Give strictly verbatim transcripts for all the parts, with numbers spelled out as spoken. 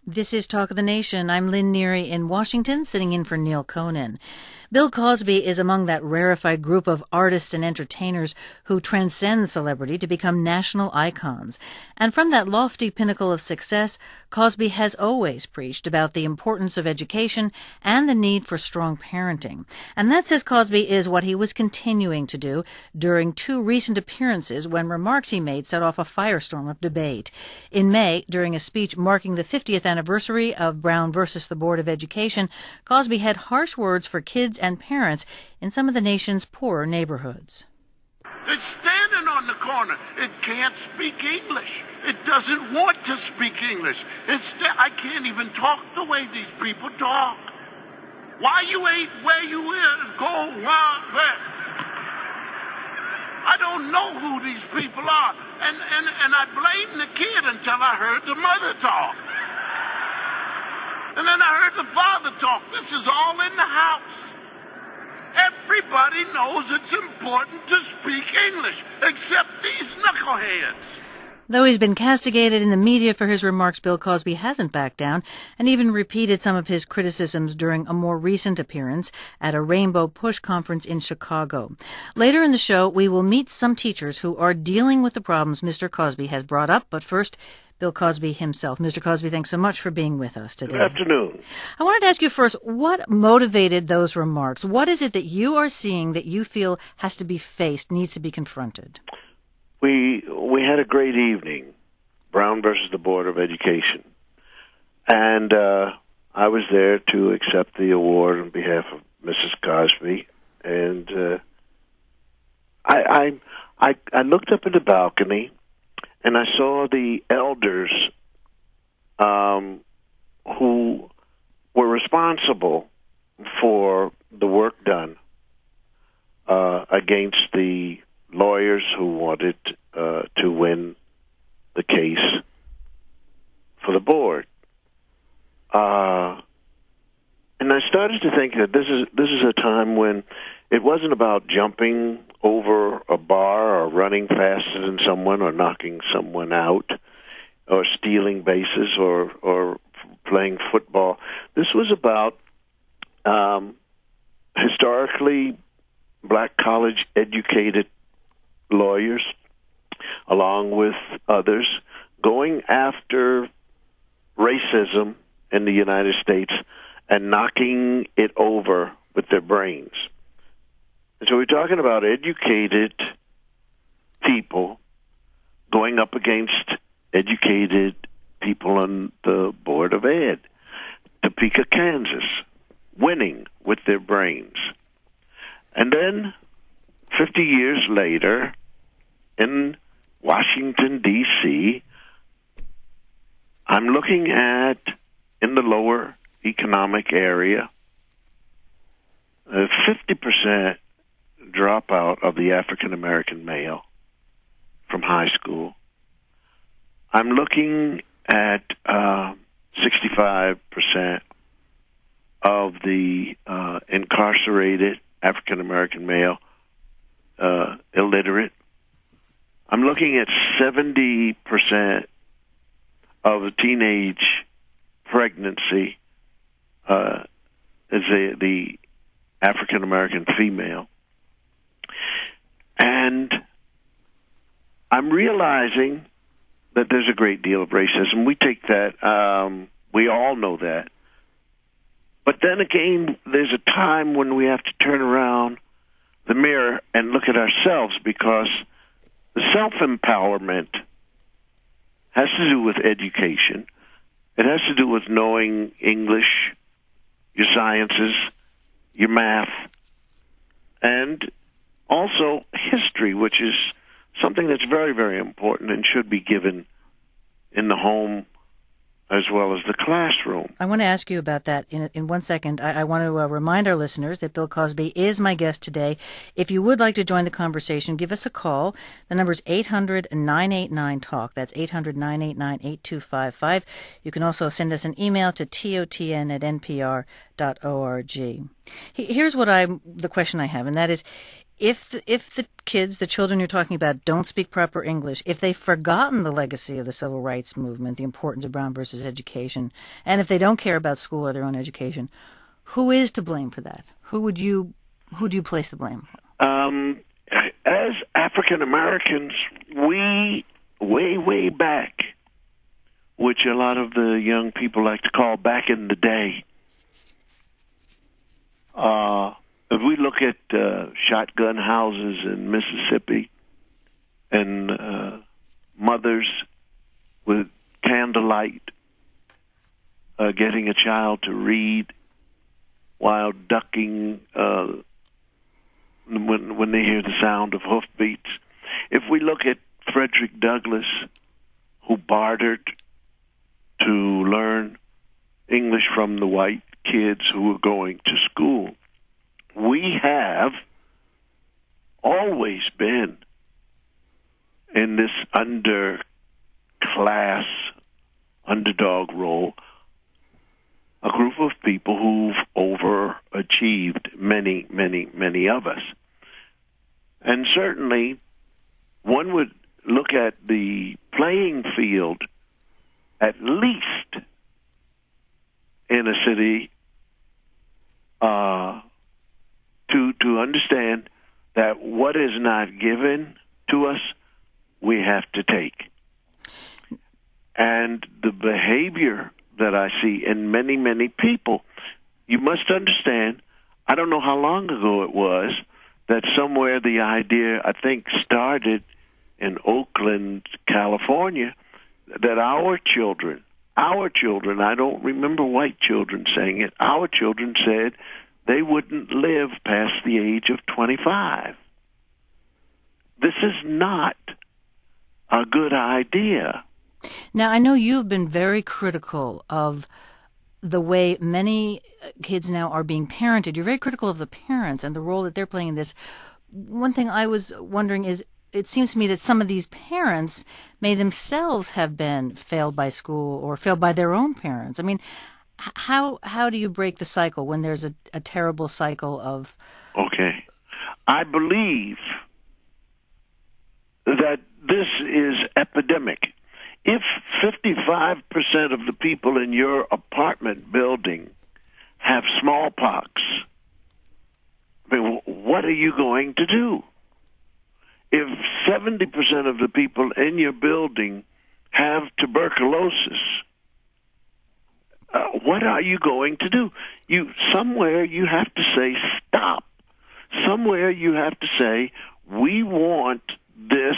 This is Talk of the Nation. I'm Lynn Neary in Washington, sitting in for Neil Conan. Bill Cosby is among that rarefied group of artists and entertainers who transcend celebrity to become national icons. And from that lofty pinnacle of success, Cosby has always preached about the importance of education and the need for strong parenting. And that, says Cosby, is what he was continuing to do during two recent appearances when remarks he made set off a firestorm of debate. In May, during a speech marking the fiftieth anniversary of Brown versus the Board of Education, Cosby had harsh words for kids and parents in some of the nation's poorer neighborhoods. It's standing on the corner. It can't speak English. It doesn't want to speak English. It's sta- I can't even talk the way these people talk. Why you ain't where you is? Go around there. I don't know who these people are. And, and, and I blamed the kid until I heard the mother talk. And then I heard the father talk. This is all in the house. Everybody knows it's important to speak English, except these knuckleheads. Though he's been castigated in the media for his remarks, Bill Cosby hasn't backed down and even repeated some of his criticisms during a more recent appearance at a Rainbow Push conference in Chicago. Later in the show, we will meet some teachers who are dealing with the problems Mister Cosby has brought up. But first, Bill Cosby himself. Mister Cosby, thanks so much for being with us today. Good afternoon. I wanted to ask you first, what motivated those remarks? What is it that you are seeing that you feel has to be faced, needs to be confronted? We we had a great evening, Brown versus the Board of Education, and uh, I was there to accept the award on behalf of Missus Cosby, and uh, I, I I I looked up in the balcony, and I saw the elders um, who were responsible for the work done uh, against the lawyers who wanted uh, to win the case for the board. Uh, and I started to think that this is this is a time when it wasn't about jumping over a bar or running faster than someone or knocking someone out or stealing bases or, or playing football. This was about um, historically black college-educated lawyers, along with others, going after racism in the United States and knocking it over with their brains. And so we're talking about educated people going up against educated people on the Board of Ed, Topeka, Kansas, winning with their brains. And then fifty years later, in Washington, D C, I'm looking at, in the lower economic area, a fifty percent dropout of the African-American male from high school. I'm looking at uh, sixty-five percent of the uh, incarcerated African-American male uh, illiterate. I'm looking at seventy percent of the teenage pregnancy uh, as a, the African-American female. And I'm realizing that there's a great deal of racism. We take that. Um, we all know that. But then again, there's a time when we have to turn around the mirror and look at ourselves, because the self-empowerment has to do with education. It has to do with knowing English, your sciences, your math, and also history, which is something that's very, very important and should be given in the home as well as the classroom. I want to ask you about that in in one second. I, I want to uh, remind our listeners that Bill Cosby is my guest today. If you would like to join the conversation, give us a call. The number is eight hundred, nine eight nine, talk. That's eight hundred, nine eight nine, eight two five five. You can also send us an email to totn at npr dot org. Here's what I the question I have, and that is, if the, if the kids, the children you're talking about, don't speak proper English, if they've forgotten the legacy of the civil rights movement, the importance of Brown versus education, and if they don't care about school or their own education, who is to blame for that? Who would you, who do you place the blame? Um, as African Americans, we way, way back, which a lot of the young people like to call back in the day, uh, if we look at uh, shotgun houses in Mississippi and uh, mothers with candlelight uh, getting a child to read while ducking uh, when, when they hear the sound of hoofbeats. If we look at Frederick Douglass, who bartered to learn English from the white kids who were going to school, we have always been in this underclass, underdog role, a group of people who've overachieved, many, many, many of us. And certainly, one would look at the playing field, at least in a city, uh, to to understand that what is not given to us, we have to take. And the behavior that I see in many, many people, you must understand, I don't know how long ago it was, that somewhere the idea, I think, started in Oakland, California, that our children, our children, I don't remember white children saying it, our children said they wouldn't live past the age of twenty-five. This is not a good idea. Now, I know you've been very critical of the way many kids now are being parented. You're very critical of the parents and the role that they're playing in this. One thing I was wondering is, it seems to me that some of these parents may themselves have been failed by school or failed by their own parents. I mean, how how do you break the cycle when there's a, a terrible cycle of... Okay. I believe that this is epidemic. If fifty-five percent of the people in your apartment building have smallpox, I mean, what are you going to do? If seventy percent of the people in your building have tuberculosis, uh, what are you going to do? You somewhere you have to say stop. Somewhere you have to say, we want this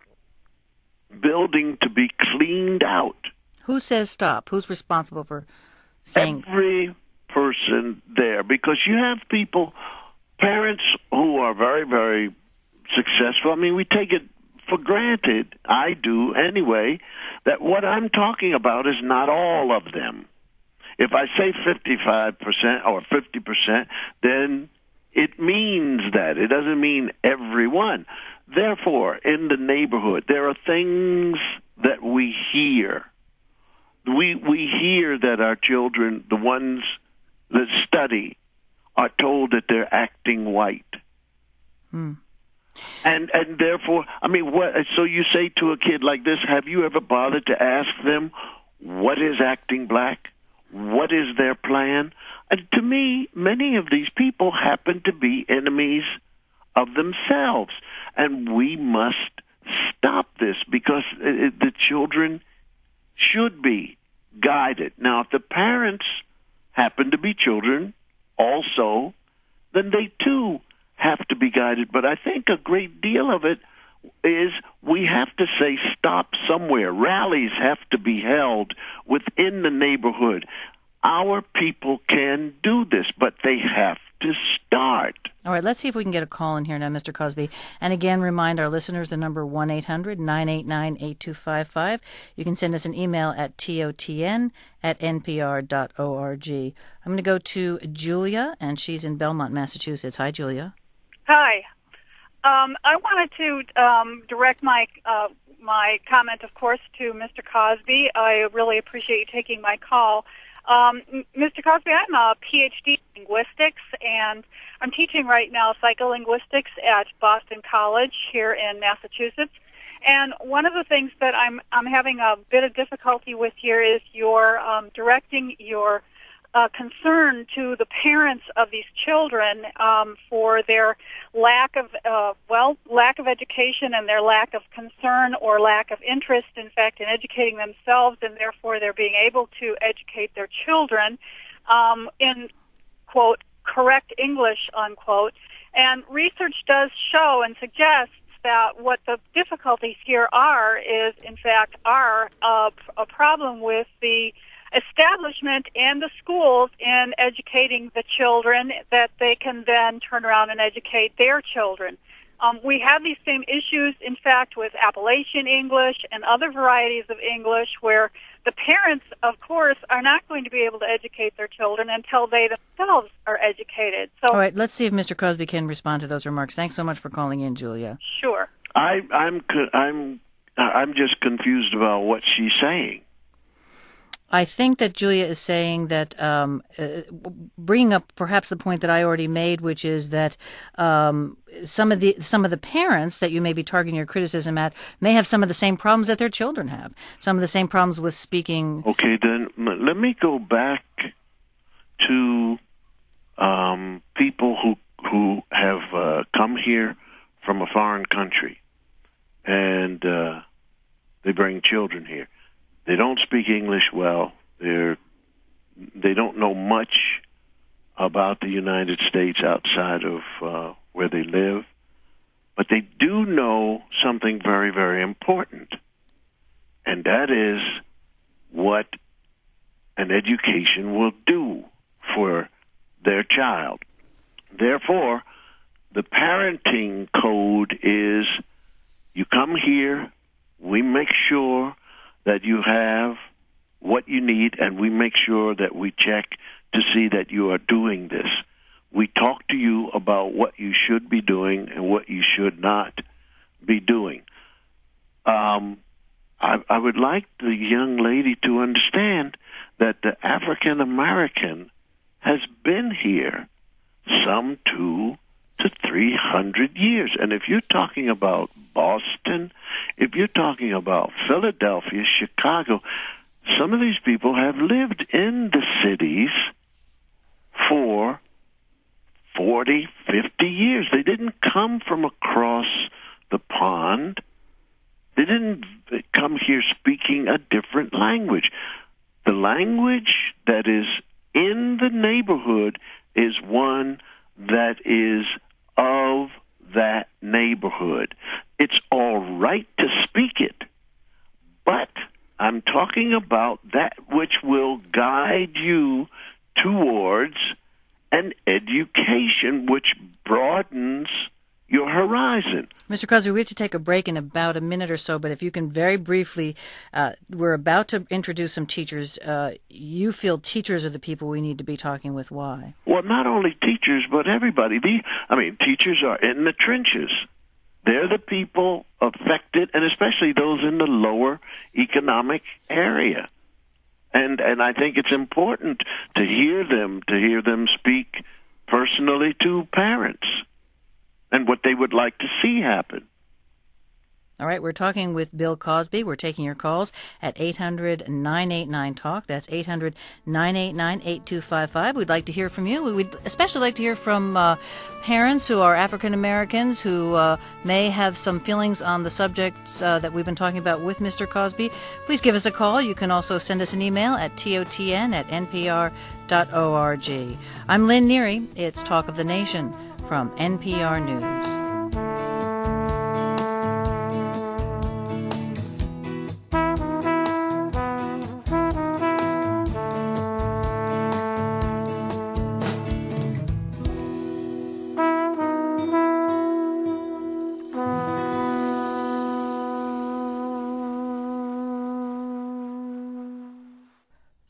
building to be cleaned out. Who says stop? Who's responsible for saying... Every person there, because you have people, parents who are very, very successful. I mean, we take it for granted, I do anyway, that what I'm talking about is not all of them. If I say fifty-five percent or fifty percent, then it means that. It doesn't mean everyone. Therefore, in the neighborhood, there are things that we hear. We we hear that our children, the ones that study, are told that they're acting white. Hmm. And and therefore, I mean, what? So you say to a kid like this, have you ever bothered to ask them, what is acting black? What is their plan? And to me, many of these people happen to be enemies of themselves. And we must stop this, because it, the children should be guided. Now, if the parents happen to be children also, then they too have to be guided. But I think a great deal of it is we have to say stop somewhere. Rallies have to be held within the neighborhood. Our people can do this, but they have to start. All right, let's see if we can get a call in here now, Mister Cosby. And again, remind our listeners the number one eight hundred nine eight nine eight two five five. You can send us an email at totn at n p r dot org. I'm going to go to Julia, and she's in Belmont, Massachusetts. Hi, Julia. Hi. Um, I wanted to um, direct my uh, my comment, of course, to Mister Cosby. I really appreciate you taking my call. Um, M- Mister Cosby, I'm a P H D in linguistics, and I'm teaching right now psycholinguistics at Boston College here in Massachusetts. And one of the things that I'm I'm having a bit of difficulty with here is your um, directing your uh, concern to the parents of these children um, for their lack of uh, well lack of education and their lack of concern or lack of interest, in fact, in educating themselves, and therefore they're being able to educate their children um, in quote correct English unquote. And research does show and suggests that what the difficulties here are is, in fact, are uh, a problem with the establishment and the schools in educating the children that they can then turn around and educate their children. Um, we have these same issues, in fact, with Appalachian English and other varieties of English where the parents, of course, are not going to be able to educate their children until they themselves are educated. So, all right, let's see if Mister Cosby can respond to those remarks. Thanks so much for calling in, Julia. Sure. I, I'm co- I'm I'm just confused about what she's saying. I think that Julia is saying that, um, uh, bringing up perhaps the point that I already made, which is that um, some of the some of the parents that you may be targeting your criticism at may have some of the same problems that their children have, some of the same problems with speaking. Okay, then m- let me go back to um, people who who have uh, come here from a foreign country, and uh, they bring children here. They don't speak English well. They're, they don't know much about the United States outside of uh, where they live. But they do know something very, very important, and that is what an education will do for their child. Therefore, the parenting code is you come here, we make sure that you have what you need, and we make sure that we check to see that you are doing this. We talk to you about what you should be doing and what you should not be doing. Um, I, I would like the young lady to understand that the African American has been here some two to three hundred years. And if you're talking about Boston, if you're talking about Philadelphia, Chicago, some of these people have lived in the cities for forty, fifty years. They didn't come from across the pond. They didn't come here speaking a different language. The language that is in the neighborhood is one that is of that neighborhood. It's all right to speak it, but I'm talking about that which will guide you towards an education which broadens your horizon. Mister Cosby, we have to take a break in about a minute or so, but if you can very briefly, uh, we're about to introduce some teachers. Uh, you feel teachers are the people we need to be talking with. Why? Well, not only teachers, but everybody. The, I mean, teachers are in the trenches. They're the people affected, and especially those in the lower economic area. And and I think it's important to hear them, to hear them speak personally to parents and what they would like to see happen. All right, we're talking with Bill Cosby. We're taking your calls at eight hundred, nine eight nine, talk. That's eight hundred, nine eight nine, eight two five five. We'd like to hear from you. We'd especially like to hear from uh, parents who are African Americans who uh, may have some feelings on the subjects uh, that we've been talking about with Mister Cosby. Please give us a call. You can also send us an email at totn at npr dot org. I'm Lynn Neary. It's Talk of the Nation from N P R News.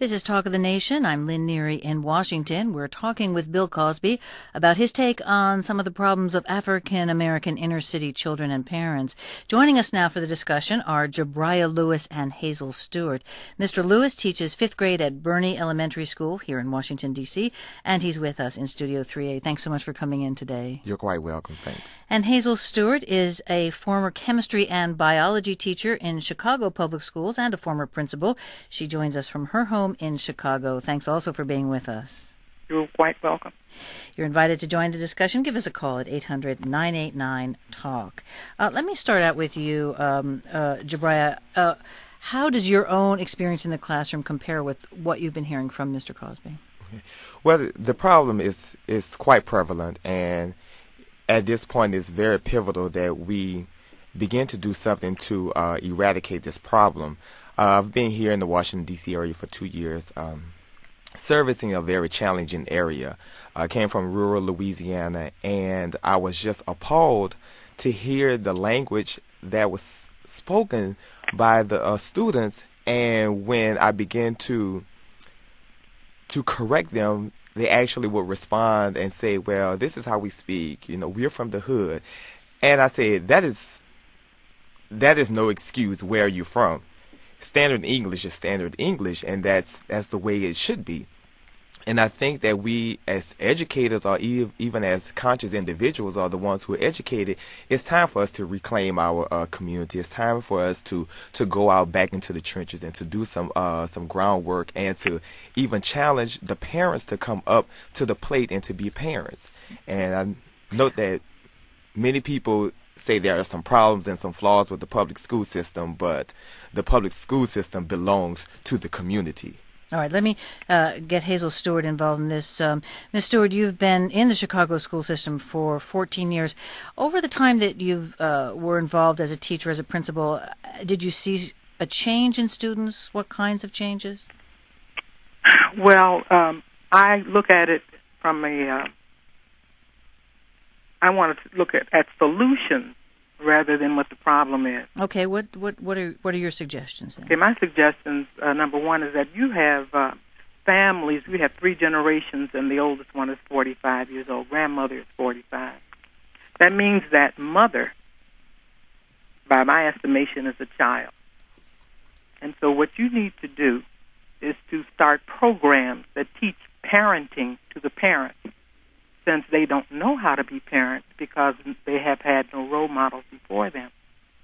This is Talk of the Nation. I'm Lynn Neary in Washington. We're talking with Bill Cosby about his take on some of the problems of African-American inner-city children and parents. Joining us now for the discussion are Jabriah Lewis and Hazel Stewart. Mister Lewis teaches fifth grade at Burney Elementary School here in Washington, D C, and he's with us in Studio three A. Thanks so much for coming in today. You're quite welcome. Thanks. And Hazel Stewart is a former chemistry and biology teacher in Chicago Public Schools and a former principal. She joins us from her home in Chicago. Thanks also for being with us. You're quite welcome. You're invited to join the discussion. Give us a call at eight hundred, nine eight nine, talk. Uh, let me start out with you, um, uh, Jabriah. Uh, how does your own experience in the classroom compare with what you've been hearing from Mister Cosby? Well, the problem is is quite prevalent, and at this point it's very pivotal that we begin to do something to uh, eradicate this problem. Uh, I've been here in the Washington, D C area for two years, um, servicing a very challenging area. I came from rural Louisiana, and I was just appalled to hear the language that was spoken by the uh, students. And when I began to to correct them, they actually would respond and say, well, this is how we speak. You know, we're from the hood. And I said, that is that is no excuse where you're from. Standard English is standard English, and that's that's the way it should be. And I think that we as educators, or ev- even as conscious individuals, are the ones who are educated. It's time for us to reclaim our uh, community. It's time for us to, to go out back into the trenches and to do some uh, some groundwork, and to even challenge the parents to come up to the plate and to be parents. And I note that many people say there are some problems and some flaws with the public school system, but the public school system belongs to the community. All right, let me uh, get Hazel Stewart involved in this. Um, Miz Stewart, you've been in the Chicago school system for fourteen years. Over the time that you uh, were involved as a teacher, as a principal, did you see a change in students? What kinds of changes? Well, um, I look at it from a, uh, I wanted to look at, at solutions rather than what the problem is. Okay, what what what are what are your suggestions then? Okay, my suggestions, uh, number one, is that you have uh, families. We have three generations, and the oldest one is forty-five years old. Grandmother is forty-five. That means that mother, by my estimation, is a child. And so what you need to do is to start programs that teach parenting to the parents, since they don't know how to be parents because they have had no role models before them.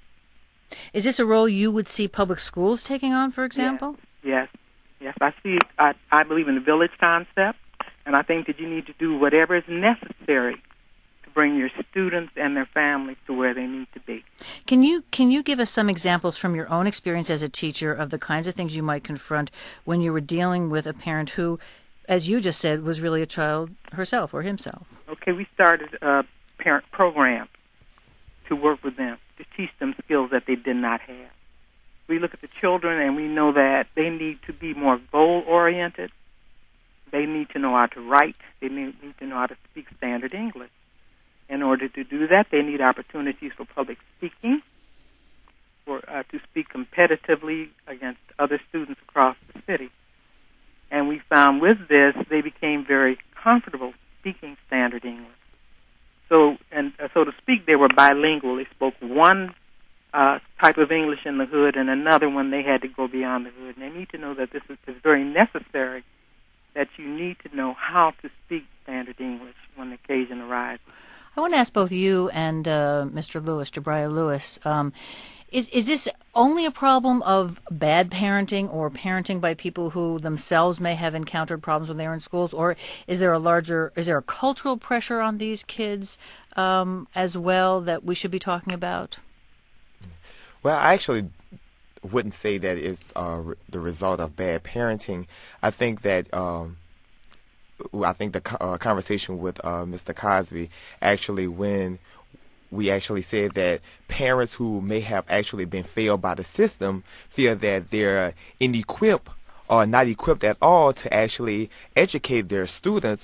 Is this a role you would see public schools taking on, for example? Yes, yes. yes. I see. I, I believe in the village concept, and I think that you need to do whatever is necessary to bring your students and their families to where they need to be. Can you can you give us some examples from your own experience as a teacher of the kinds of things you might confront when you were dealing with a parent who, as you just said, was really a child herself or himself? Okay, we started a parent program to work with them, to teach them skills that they did not have. We look at the children and we know that they need to be more goal-oriented. They need to know how to write. They need to know how to speak standard English. In order to do that, they need opportunities for public speaking, for uh, to speak competitively against other students across the city. And we found with this, they became very comfortable speaking standard English. So, and uh, so to speak, they were bilingual. They spoke one uh, type of English in the hood and another when they had to go beyond the hood. And they need to know that this is, is very necessary, that you need to know how to speak standard English when the occasion arises. I want to ask both you and uh, Mister Lewis, Jabriah Lewis, um, Is is this only a problem of bad parenting or parenting by people who themselves may have encountered problems when they were in schools, or is there a larger, is there a cultural pressure on these kids um, as well that we should be talking about? Well, I actually wouldn't say that it's uh, re- the result of bad parenting. I think that um, I think the co- uh, conversation with uh, Mister Cosby actually when. We actually said that parents who may have actually been failed by the system feel that they're inequipped or not equipped at all to actually educate their students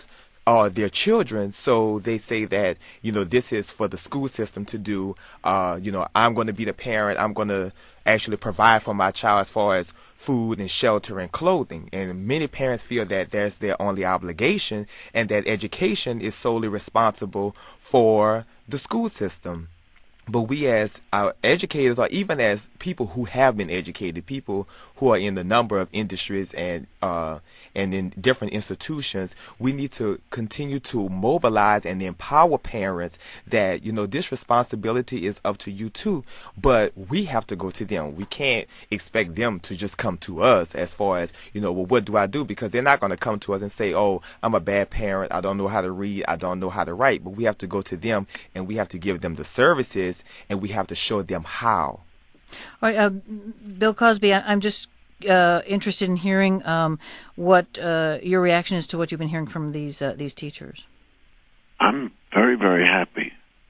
uh, their children. So they say that, you know, this is for the school system to do. Uh, you know, I'm going to be the parent. I'm going to actually provide for my child as far as food and shelter and clothing. And many parents feel that that's their only obligation and that education is solely responsible for the school system. But we as our educators, or even as people who have been educated, people who are in the number of industries and uh, and in different institutions, we need to continue to mobilize and empower parents that, you know, this responsibility is up to you too, but we have to go to them. We can't expect them to just come to us as far as, you know, well, what do I do? Because they're not going to come to us and say, oh, I'm a bad parent. I don't know how to read. I don't know how to write. But we have to go to them and we have to give them the services, and we have to show them how. All right, uh, Bill Cosby, I, I'm just uh, interested in hearing um, what uh, your reaction is to what you've been hearing from these uh, these teachers. I'm very, very happy.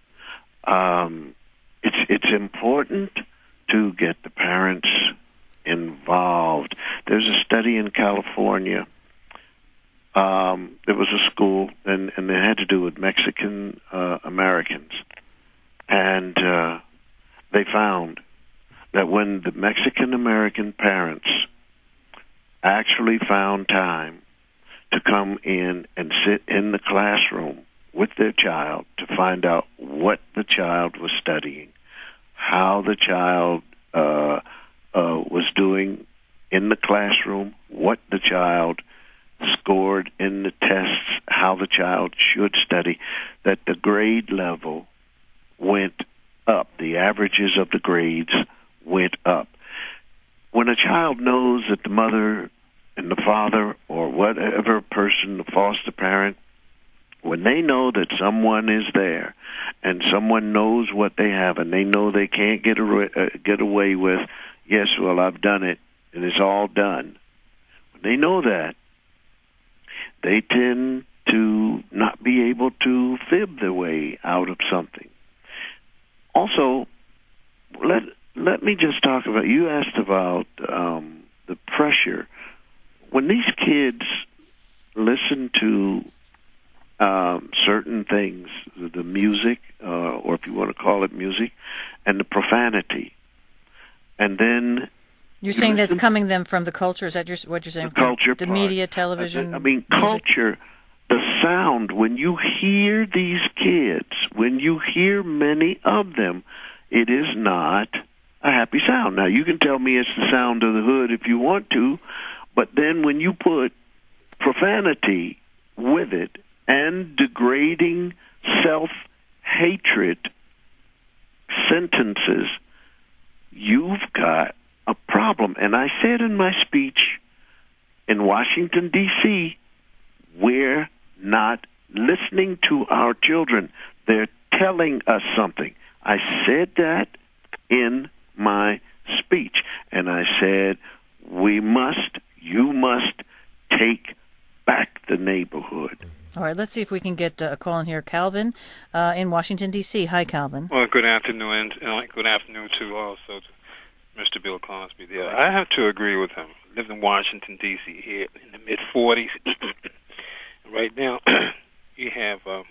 Um, it's it's important to get the parents involved. There's a study in California. Um, there was a school, and, and it had to do with Mexican uh, Americans. And uh, they found that when the Mexican-American parents actually found time to come in and sit in the classroom with their child to find out what the child was studying, how the child uh, uh, was doing in the classroom, what the child scored in the tests, how the child should study, that the grade level went up. The averages of the grades went up. When a child knows that the mother and the father or whatever person, the foster parent, when they know that someone is there and someone knows what they have and they know they can't get away, uh, get away with, yes, well, I've done it and it's all done. When they know that, they tend to not be able to fib their way out of something. Also, let let me just talk about, you asked about um, the pressure. When these kids listen to um, certain things, the music, uh, or if you want to call it music, and the profanity, and then... You're you saying that's coming them from the culture? Is that your, what you're saying? The culture The part. media, television, I mean, music? culture... The sound, when you hear these kids, when you hear many of them, it is not a happy sound. Now, you can tell me it's the sound of the hood if you want to, but then when you put profanity with it and degrading self-hatred sentences, you've got a problem. And I said in my speech in Washington, D C, we're not listening to our children. They're telling us something. I said that in my speech, and I said, we must, you must take back the neighborhood. All right, let's see if we can get a call in here. Calvin uh, in Washington, D C Hi, Calvin. Well, good afternoon, and uh, good afternoon to also to Mister Bill Cosby there. I have to agree with him. I lived in Washington, D C here in the mid forties. Right now, you have uh,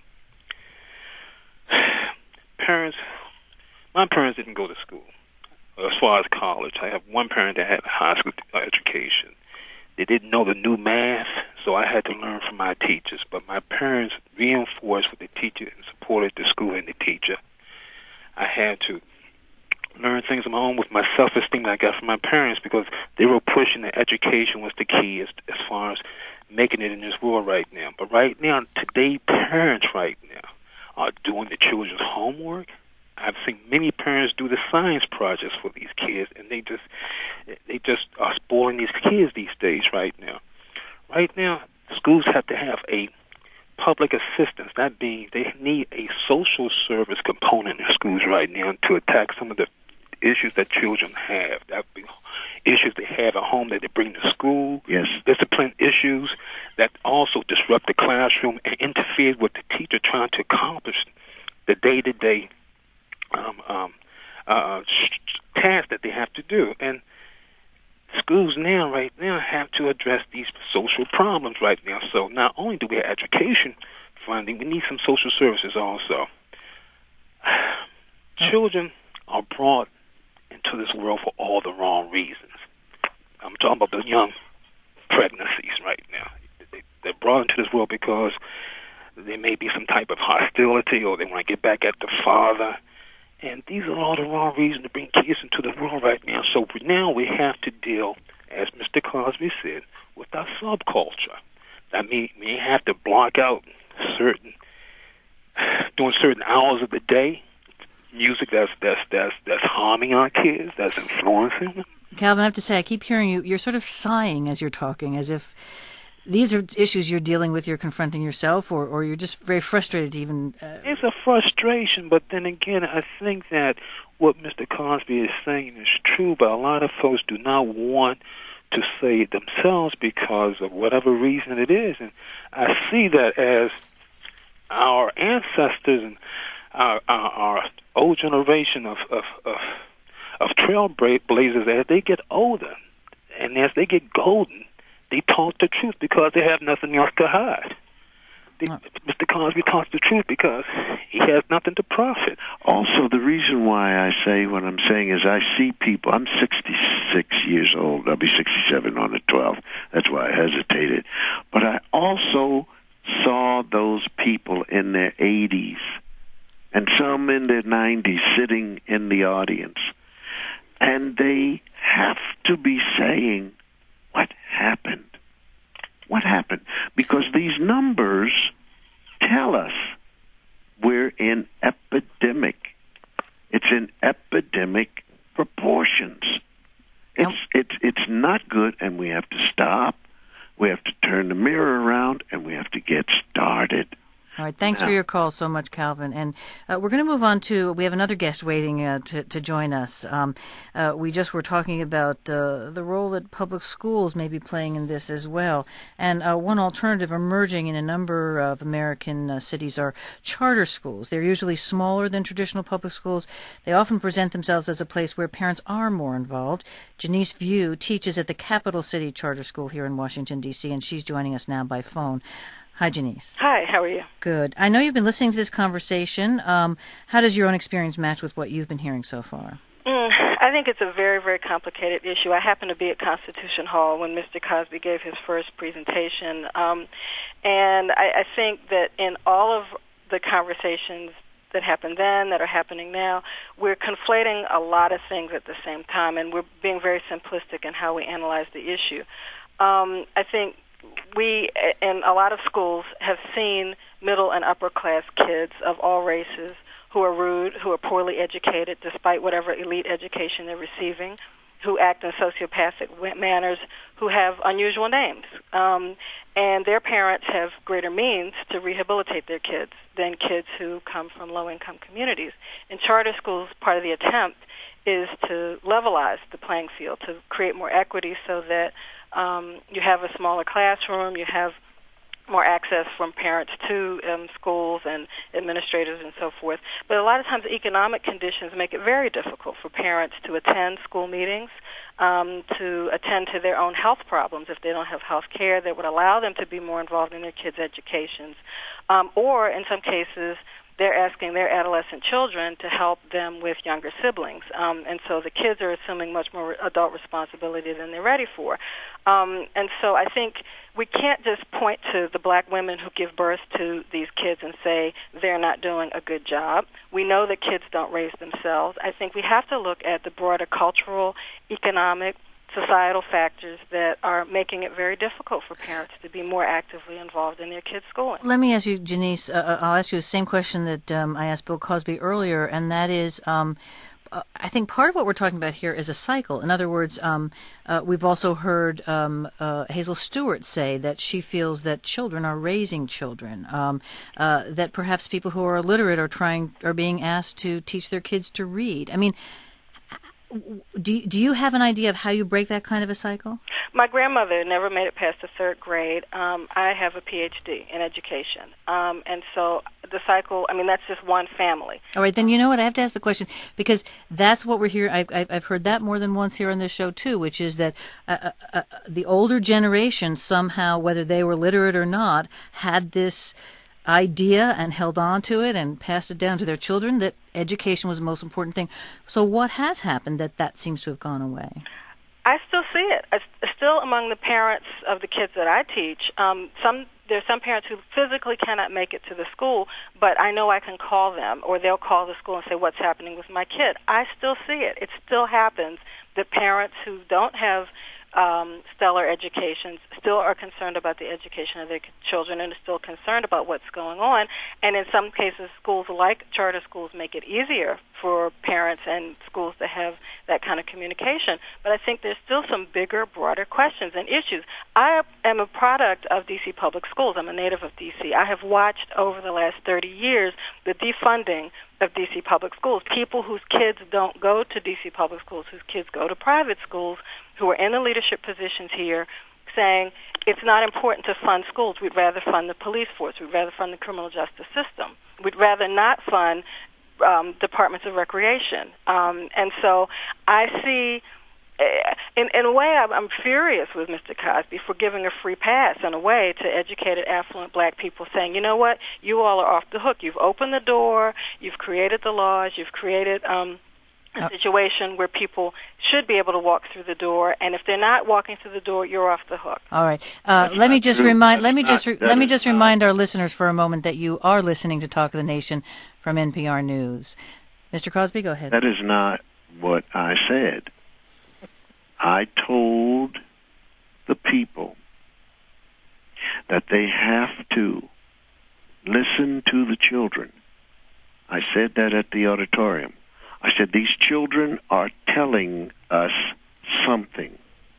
parents. My parents didn't go to school as far as college. I have one parent that had a high school education. They didn't know the new math, so I had to learn from my teachers. But my parents reinforced what the teacher and supported the school and the teacher. I had to learn things on my own with my self-esteem that I got from my parents because they were pushing that education was the key as, as far as making it in this world right now. But right now, today, parents right now are doing the children's homework. I've seen many parents do the science projects for these kids, and they just they just are spoiling these kids these days right now. Right now, schools have to have a public assistance. That means they need a social service component in schools right now to attack some of the issues that children have. That be issues they have at home that they bring to school. Yes. Discipline issues that also disrupt the classroom and interfere with the teacher trying to accomplish the day-to-day um, um, uh, tasks that they have to do. And schools now, right now, have to address these social problems right now. So not only do we have education funding, we need some social services also. Children are brought into this world for all the wrong reasons. I'm talking about the young pregnancies right now. They, they're brought into this world because there may be some type of hostility, or they want to get back at the father. And these are all the wrong reasons to bring kids into the world right now. So now we have to deal, as Mister Cosby said, with our subculture. That means we have to block out certain, during certain hours of the day, music that's that's that's that's harming our kids, that's influencing them. Calvin, I have to say, I keep hearing you. You're sort of sighing as you're talking, as if these are issues you're dealing with, you're confronting yourself, or, or you're just very frustrated to even... Uh... It's a frustration, but then again, I think that what Mister Cosby is saying is true, but a lot of folks do not want to say it themselves because of whatever reason it is. And I see that as our ancestors and our, our, our old generation of, of, of, of trailblazers, as they get older and as they get golden, they talk the truth because they have nothing else to hide. They, oh. Mister Cosby talks the truth because he has nothing to profit. Also, the reason why I say what I'm saying is I see people. I'm sixty-six years old. I'll be sixty-seven on the twelfth. That's why I hesitated. But I also saw those people in their eighties and some in their nineties sitting in the audience. And they have to be saying, what happened? What happened? Because these numbers tell us we're in epidemic. It's in epidemic proportions. It's it's it's not good, and we have to stop. We have to turn the mirror around, and we have to get started. All right. Thanks now. for your call so much, Calvin. And uh, we're going to move on to, we have another guest waiting uh, to, to join us. Um, uh, we just were talking about uh, the role that public schools may be playing in this as well. And uh, one alternative emerging in a number of American uh, cities are charter schools. They're usually smaller than traditional public schools. They often present themselves as a place where parents are more involved. Janice View teaches at the Capital City Charter School here in Washington, D C, and she's joining us now by phone. Hi, Janice. Hi, how are you? Good. I know you've been listening to this conversation. Um, how does your own experience match with what you've been hearing so far? Mm, I think it's a very, very complicated issue. I happened to be at Constitution Hall when Mister Cosby gave his first presentation, um, and I, I think that in all of the conversations that happened then, that are happening now, we're conflating a lot of things at the same time, and we're being very simplistic in how we analyze the issue. Um, I think we, in a lot of schools, have seen middle and upper class kids of all races who are rude, who are poorly educated despite whatever elite education they're receiving, who act in sociopathic manners, who have unusual names. Um, and their parents have greater means to rehabilitate their kids than kids who come from low-income communities. In charter schools, part of the attempt is to levelize the playing field, to create more equity so that Um, you have a smaller classroom, you have more access from parents to um, schools and administrators and so forth. But a lot of times economic conditions make it very difficult for parents to attend school meetings, um, to attend to their own health problems if they don't have health care that would allow them to be more involved in their kids' educations. Um, or in some cases, they're asking their adolescent children to help them with younger siblings. Um, and so the kids are assuming much more adult responsibility than they're ready for. Um, and so I think we can't just point to the black women who give birth to these kids and say they're not doing a good job. We know that kids don't raise themselves. I think we have to look at the broader cultural, economic, societal factors that are making it very difficult for parents to be more actively involved in their kids' schooling. Let me ask you, Janice, uh, I'll ask you the same question that um, I asked Bill Cosby earlier, and that is, um, uh, I think part of what we're talking about here is a cycle. In other words, um, uh, we've also heard um, uh, Hazel Stewart say that she feels that children are raising children, um, uh, that perhaps people who are illiterate are trying, are being asked to teach their kids to read. I mean, Do you, do you have an idea of how you break that kind of a cycle? My grandmother never made it past the third grade. Um, I have a P H D in education. Um, and so the cycle, I mean, that's just one family. All right, then you know what? I have to ask the question because that's what we're hearing. I've, I've, I've heard that more than once here on this show, too, which is that uh, uh, uh, the older generation somehow, whether they were literate or not, had this idea and held on to it and passed it down to their children that education was the most important thing. So what has happened that that seems to have gone away? I still see it. It's still among the parents of the kids that I teach. Um, some there's some parents who physically cannot make it to the school, but I know I can call them, or they'll call the school and say, "What's happening with my kid?" I still see it. It still happens that parents who don't have um, stellar educations still are concerned about the education of their children and are still concerned about what's going on. And in some cases, schools like charter schools make it easier for parents and schools to have that kind of communication. But I think there's still some bigger, broader questions and issues. I am a product of D C Public Schools. I'm a native of D C. I have watched over the last thirty years the defunding of D C Public Schools. People whose kids don't go to D C Public Schools, whose kids go to private schools, who are in the leadership positions here, saying it's not important to fund schools. We'd rather fund the police force. We'd rather fund the criminal justice system. We'd rather not fund um, departments of recreation. Um, and so I see, in, in a way, I'm, I'm furious with Mister Cosby for giving a free pass, in a way, to educated, affluent black people, saying, you know what, you all are off the hook. You've opened the door. You've created the laws. You've created Um, a situation where people should be able to walk through the door, and if they're not walking through the door, you're off the hook. All right. Uh, let me just remind. Let me just. Re- let me just remind our listeners for a moment that you are listening to Talk of the Nation from N P R News. Mister Cosby, go ahead. That is not what I said. I told the people that they have to listen to the children. I said that at the auditorium. I said, these children are telling us something.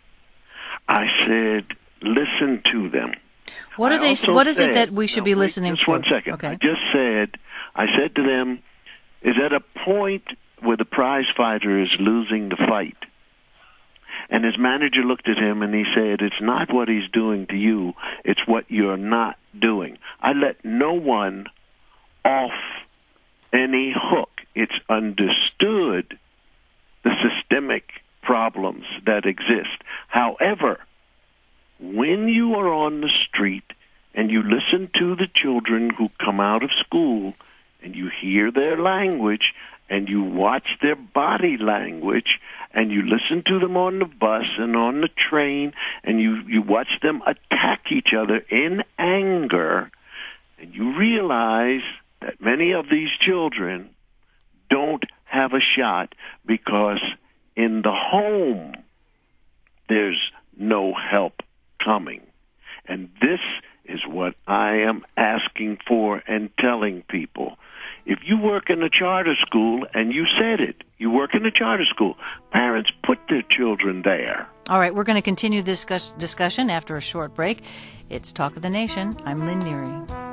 I said, listen to them. What are I they? What is said, it that we should no, be wait, listening just for? Just one second. Okay. I just said, I said to them, is at a point where the prize fighter is losing the fight. And his manager looked at him and he said, it's not what he's doing to you, it's what you're not doing. I let no one off any hook. It's understood the systemic problems that exist. However, when you are on the street and you listen to the children who come out of school and you hear their language and you watch their body language and you listen to them on the bus and on the train and you, you watch them attack each other in anger, and you realize that many of these children don't have a shot because in the home there's no help coming. And this is what I am asking for and telling people. If you work in a charter school, and you said it, you work in a charter school, parents put their children there. All right, we're going to continue this discuss- discussion after a short break. It's Talk of the Nation. I'm Lynn Neary.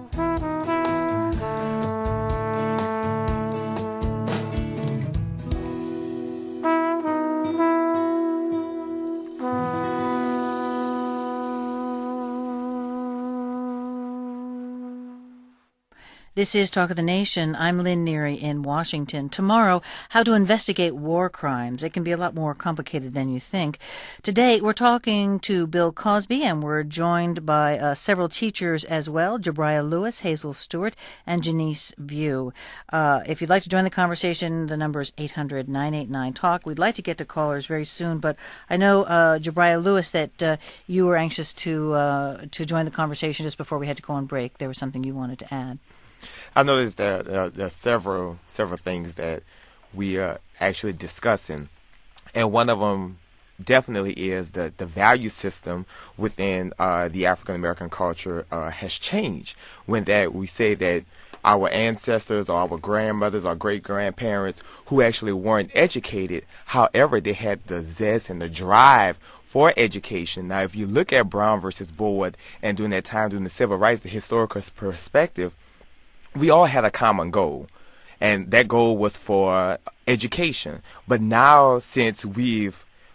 This is Talk of the Nation. I'm Lynn Neary in Washington. Tomorrow, how to investigate war crimes. It can be a lot more complicated than you think. Today, we're talking to Bill Cosby, and we're joined by uh, several teachers as well, Jabriah Lewis, Hazel Stewart, and Janice View. Uh, if you'd like to join the conversation, the number is eight hundred, nine eight nine, talk. We'd like to get to callers very soon, but I know, uh, Jabriah Lewis, that uh, you were anxious to uh, to join the conversation just before we had to go on break. There was something you wanted to add. I noticed that uh, there are several several things that we are actually discussing, and one of them definitely is the, the value system within uh, the African American culture uh, has changed. When that we say that our ancestors or our grandmothers or great grandparents who actually weren't educated, however, they had the zest and the drive for education. Now, if you look at Brown versus Board and during that time, during the civil rights, the historical perspective, we all had a common goal, and that goal was for education. But now, since we've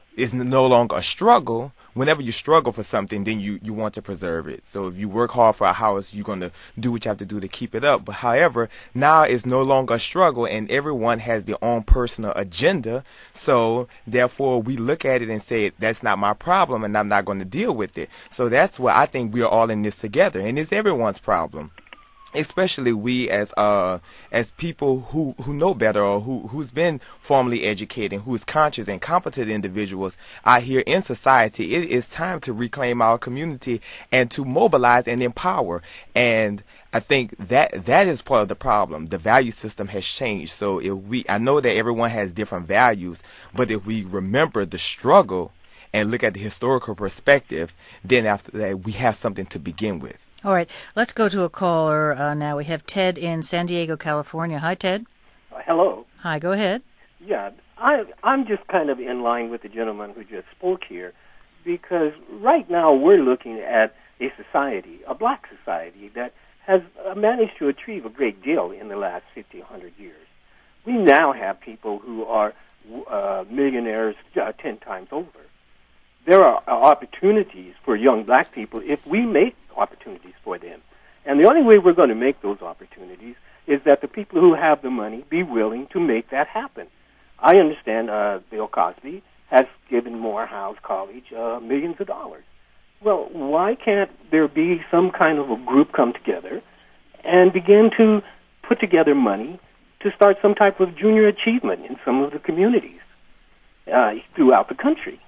is no longer a struggle. Whenever you struggle for something, then you, you want to preserve it. So if you work hard for a house, you're going to do what you have to do to keep it up. But however, now it's no longer a struggle, and everyone has their own personal agenda. So therefore, we look at it and say, that's not my problem, and I'm not going to deal with it. So that's why I think we're all in this together, and it's everyone's problem. Especially we as uh as people who, who know better, or who who's been formally educated, who's conscious and competent individuals out here in society. It is time to reclaim our community and to mobilize and empower. And I think that that is part of the problem. The value system has changed. So if we, I know that everyone has different values, but if we remember the struggle and look at the historical perspective, then after that we have something to begin with. All right, let's go to a caller uh, now. We have Ted in San Diego, California. Hi, Ted. Uh, hello. Hi, go ahead. Yeah, I, I'm just kind of in line with the gentleman who just spoke here, because right now we're looking at a society, a black society, that has uh, managed to achieve a great deal in the last fifty, one hundred years. We now have people who are uh, millionaires uh, ten times over. There are opportunities for young black people if we make opportunities for them. And the only way we're going to make those opportunities is that the people who have the money be willing to make that happen. I understand uh, Bill Cosby has given Morehouse College uh, millions of dollars. Well, why can't there be some kind of a group come together and begin to put together money to start some type of junior achievement in some of the communities uh, throughout the country?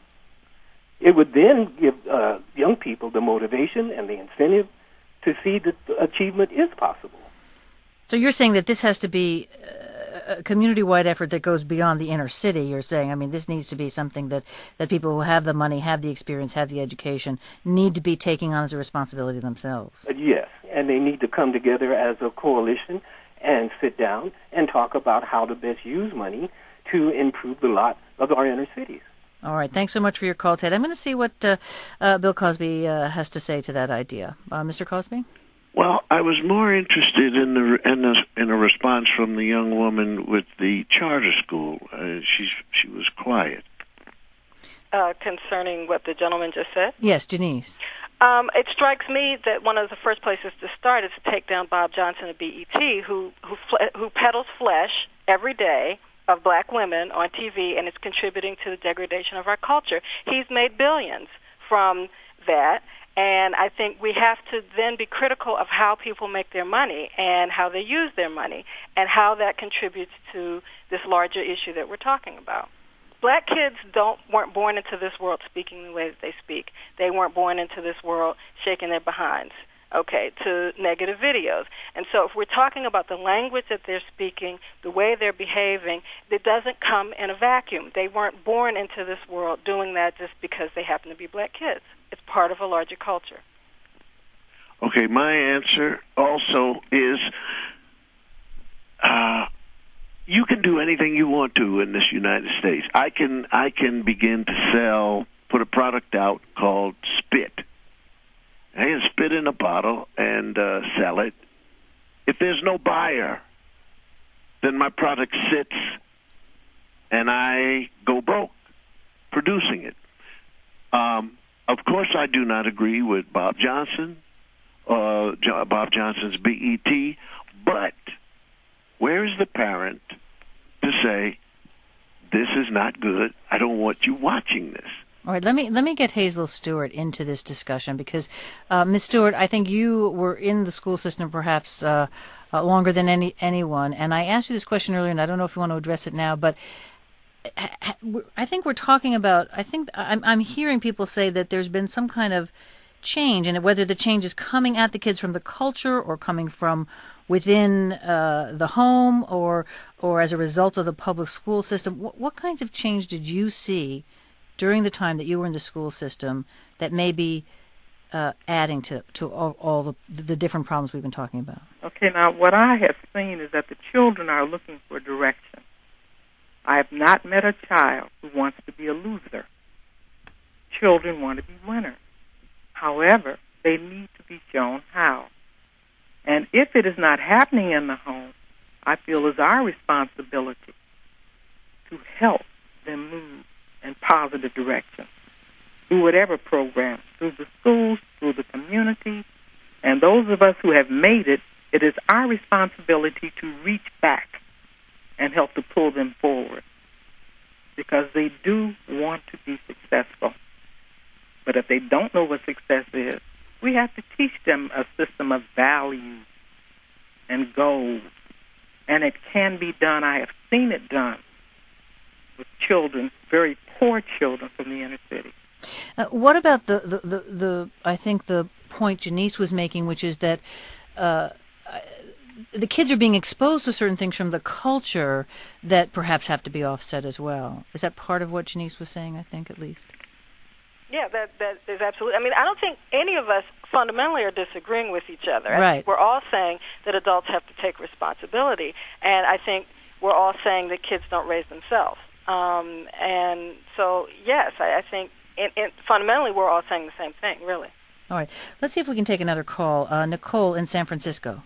It would then give uh, young people the motivation and the incentive to see that the achievement is possible. So you're saying that this has to be a community-wide effort that goes beyond the inner city, you're saying. I mean, this needs to be something that, that people who have the money, have the experience, have the education, need to be taking on as a responsibility themselves. Uh, yes, and they need to come together as a coalition and sit down and talk about how to best use money to improve the lot of our inner cities. All right. Thanks so much for your call, Ted. I'm going to see what uh, uh, Bill Cosby uh, has to say to that idea. Uh, Mister Cosby? Well, I was more interested in the in a, in a response from the young woman with the charter school. Uh, she's she was quiet. Uh, concerning what the gentleman just said? Yes, Janice. Um, it strikes me that one of the first places to start is to take down Bob Johnson of B E T, who who who peddles flesh every day of black women on T V, and it's contributing to the degradation of our culture. He's made billions from that, and I think we have to then be critical of how people make their money and how they use their money and how that contributes to this larger issue that we're talking about. Black kids don't weren't born into this world speaking the way that they speak. They weren't born into this world shaking their behinds, okay, to negative videos. And so if we're talking about the language that they're speaking, the way they're behaving, it doesn't come in a vacuum. They weren't born into this world doing that just because they happen to be black kids. It's part of a larger culture. Okay, my answer also is uh, you can do anything you want to in this United States. I can I can begin to sell, put a product out called spit. I can spit in a bottle and uh, sell it. If there's no buyer, then my product sits and I go broke producing it. Um, of course, I do not agree with Bob Johnson, uh, jo- Bob Johnson's B E T, but where is the parent to say, this is not good, I don't want you watching this? All right, let me let me get Hazel Stewart into this discussion because, uh, Miz Stewart, I think you were in the school system perhaps uh, uh, longer than any anyone, and I asked you this question earlier, and I don't know if you want to address it now, but I think we're talking about. I think I'm, I'm hearing people say that there's been some kind of change, and whether the change is coming at the kids from the culture or coming from within uh, the home or or as a result of the public school system. What, what kinds of change did you see during the time that you were in the school system that may be uh, adding to, to all, all the, the different problems we've been talking about? Okay, now what I have seen is that the children are looking for direction. I have not met a child who wants to be a loser. Children want to be winners. However, they need to be shown how. And if it is not happening in the home, I feel it's our responsibility to help them move and positive direction through whatever program, through the schools, through the community. And those of us who have made it, it is our responsibility to reach back and help to pull them forward, because they do want to be successful. But if they don't know what success is, we have to teach them a system of values and goals. And it can be done. I have seen it done with children, very poor children from the inner city. Uh, what about the, the, the, the, I think the point Janice was making, which is that uh, the kids are being exposed to certain things from the culture that perhaps have to be offset as well. Is that part of what Janice was saying, I think, at least? Yeah, that that is absolutely. I mean, I don't think any of us fundamentally are disagreeing with each other. I right. think we're all saying that adults have to take responsibility, and I think we're all saying that kids don't raise themselves. Um, and so, yes, I, I think in, in, fundamentally we're all saying the same thing, really. All right. Let's see if we can take another call. Uh, Nicole in San Francisco.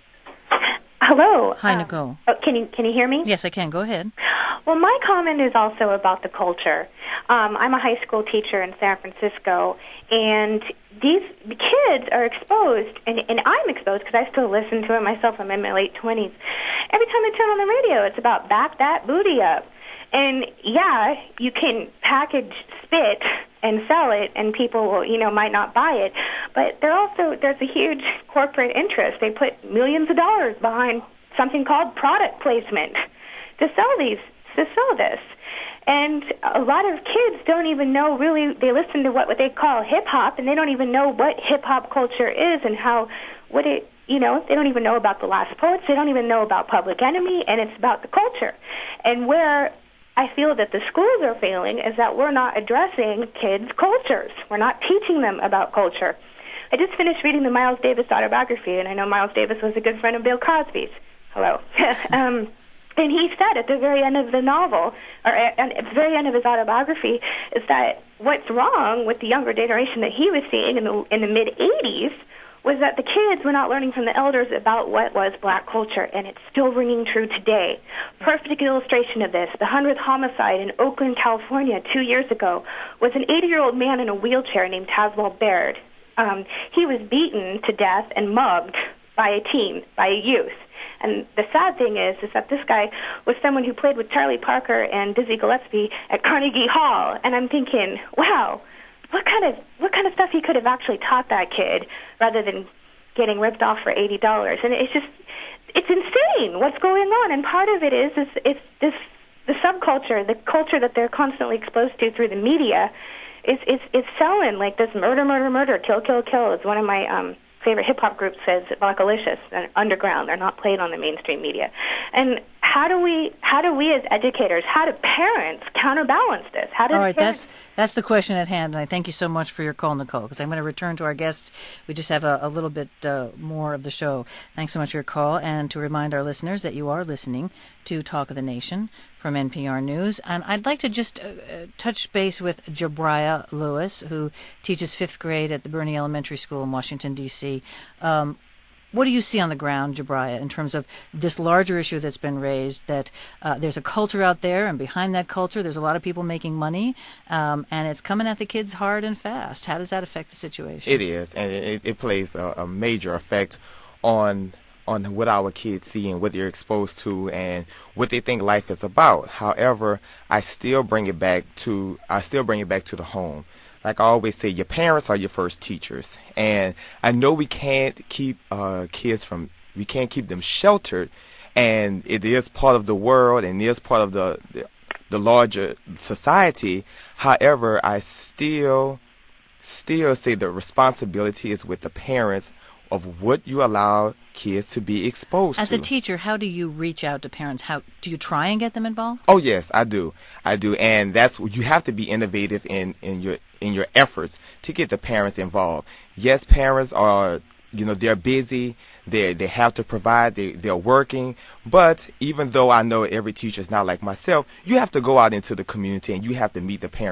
Hello. Hi, uh, Nicole. Oh, can you can you hear me? Yes, I can. Go ahead. Well, my comment is also about the culture. Um, I'm a high school teacher in San Francisco, and these the kids are exposed, and, and I'm exposed because I still listen to it myself. I'm in my late twenties. Every time I turn on the radio, it's about back that booty up. And yeah, you can package spit and sell it, and people will, you know, might not buy it. But there also there's a huge corporate interest. They put millions of dollars behind something called product placement to sell these, to sell this. And a lot of kids don't even know really, they listen to what, what they call hip-hop, and they don't even know what hip-hop culture is and how, what it, you know, they don't even know about the Last Poets, they don't even know about Public Enemy, and it's about the culture. And where I feel that the schools are failing is that we're not addressing kids' cultures. We're not teaching them about culture. I just finished reading the Miles Davis autobiography, and I know Miles Davis was a good friend of Bill Cosby's. Hello. um, and he said at the very end of the novel, or at, at the very end of his autobiography, is that what's wrong with the younger generation that he was seeing in the in the mid-eighties was that the kids were not learning from the elders about what was black culture, and it's still ringing true today. Perfect illustration of this, the hundredth homicide in Oakland, California, two years ago, was an eighty-year-old man in a wheelchair named Tazewell Baird. Um, he was beaten to death and mugged by a teen, by a youth. And the sad thing is, is that this guy was someone who played with Charlie Parker and Dizzy Gillespie at Carnegie Hall. And I'm thinking, wow, what kind of what kind of stuff he could have actually taught that kid rather than getting ripped off for eighty dollars. And it's just, it's insane what's going on. And part of it is, is it's this the subculture, the culture that they're constantly exposed to through the media, is is is selling like this murder, murder, murder, kill, kill, kill. Is one of my um. favorite hip-hop group says Blackalicious and underground. They're not played on the mainstream media. And how do we how do we as educators, how do parents counterbalance this? How do All right, parents... that's that's the question at hand, and I thank you so much for your call, Nicole, because I'm going to return to our guests. We just have a, a little bit uh, more of the show. Thanks so much for your call, and to remind our listeners that you are listening to Talk of the Nation from N P R News. And I'd like to just uh, touch base with Jabriah Lewis, who teaches fifth grade at the Bernie Elementary School in Washington, D C Um, what do you see on the ground, Jabriah, in terms of this larger issue that's been raised, that uh, there's a culture out there, and behind that culture there's a lot of people making money, um, and it's coming at the kids hard and fast. How does that affect the situation? It is, and it, it plays a, a major effect on on what our kids see and what they're exposed to and what they think life is about. However, I still bring it back to I still bring it back to the home. Like I always say, your parents are your first teachers. And I know we can't keep uh, kids from, we can't keep them sheltered. And it is part of the world and it is part of the, the, the larger society. However, I still, still say the responsibility is with the parents of what you allow kids to be exposed As to. a teacher, how do you reach out to parents? How do you try and get them involved? Oh yes, I do. I do, and that's you have to be innovative in, in your in your efforts to get the parents involved. Yes, parents are, you know, they're busy. They they have to provide. They they're working. But even though I know every teacher is not like myself, you have to go out into the community and you have to meet the parents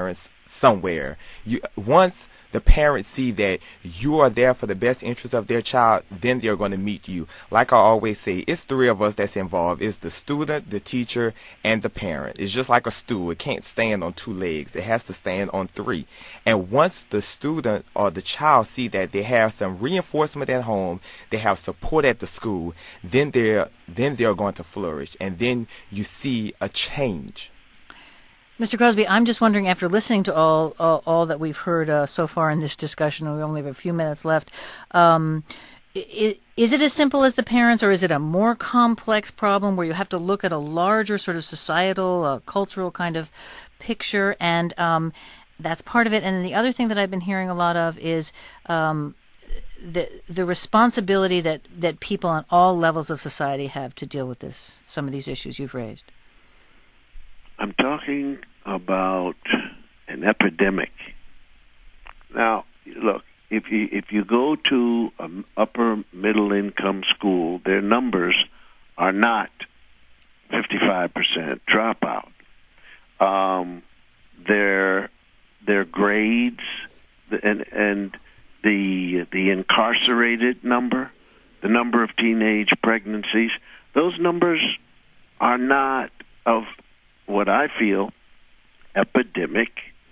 somewhere. You, once the parents see that you are there for the best interest of their child, then they're going to meet you. Like I always say, it's three of us that's involved. It's the student, the teacher, and the parent. It's just like a stool. It can't stand on two legs. It has to stand on three. And once the student or the child see that they have some reinforcement at home, they have support at the school, then they're then they're going to flourish. And then you see a change. Mister Cosby, I'm just wondering, after listening to all all, all that we've heard uh, so far in this discussion, and we only have a few minutes left, um, is, is it as simple as the parents, or is it a more complex problem where you have to look at a larger sort of societal, uh, cultural kind of picture, and um, that's part of it? And then the other thing that I've been hearing a lot of is um, the the responsibility that, that people on all levels of society have to deal with this, some of these issues you've raised. I'm talking about an epidemic. Now, look, if you if you go to an upper middle income school, their numbers are not fifty-five percent dropout. Um, their their grades and and the the incarcerated number, the number of teenage pregnancies, those numbers are not of what I feel epidemic.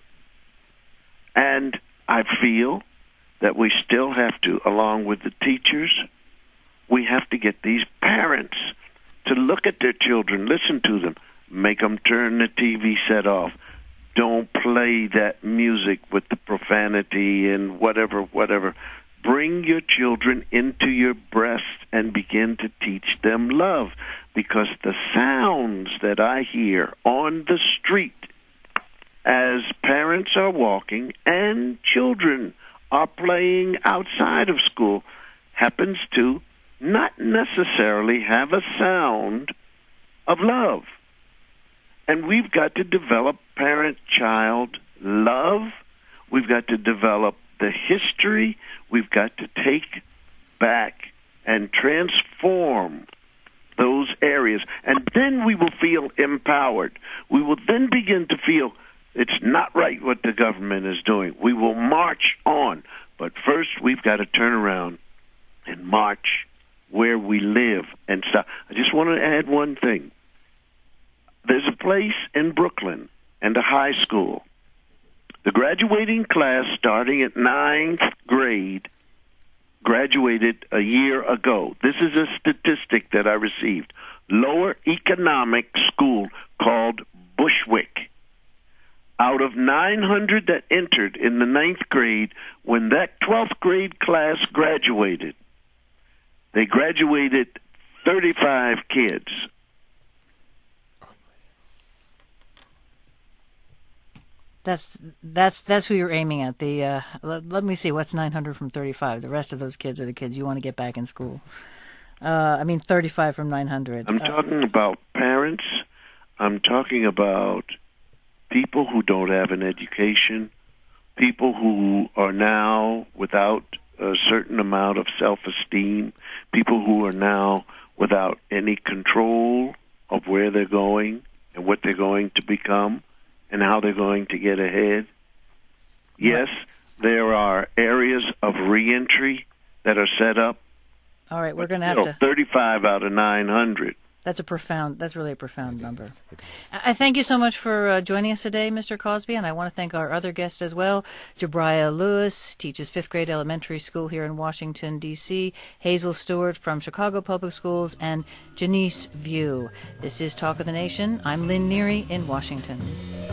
And I feel that we still have to, along with the teachers, we have to get these parents to look at their children, listen to them, make them turn the T V set off. Don't play that music with the profanity and whatever, whatever. Bring your children into your breast and begin to teach them love, because the sounds that I hear on the street as parents are walking and children are playing outside of school happens to not necessarily have a sound of love. And we've got to develop parent-child love. We've got to develop the history. We've got to take back and transform those areas. And then we will feel empowered. We will then begin to feel it's not right what the government is doing. We will march on. But first, we've got to turn around and march where we live. And so I just want to add one thing. There's a place in Brooklyn and a high school. The graduating class starting at ninth grade graduated a year ago. This is a statistic that I received. Lower economic school called Bushwick. Out of nine hundred that entered in the ninth grade, when that twelfth grade class graduated, they graduated thirty-five kids. That's that's that's who you're aiming at. The uh, let, let me see, what's nine hundred from thirty-five? The rest of those kids are the kids you want to get back in school. Uh, I mean, thirty-five from nine hundred. I'm uh, talking about parents. I'm talking about people who don't have an education, people who are now without a certain amount of self-esteem, people who are now without any control of where they're going and what they're going to become and how they're going to get ahead. Yes, there are areas of reentry that are set up. All right, we're going to have know, to... thirty-five out of nine hundred. That's a profound, that's really a profound number. I thank you so much for uh, joining us today, Mister Cosby, and I want to thank our other guests as well. Jabriah Lewis teaches fifth grade elementary school here in Washington, D C Hazel Stewart from Chicago Public Schools, and Janice View. This is Talk of the Nation. I'm Lynn Neary in Washington.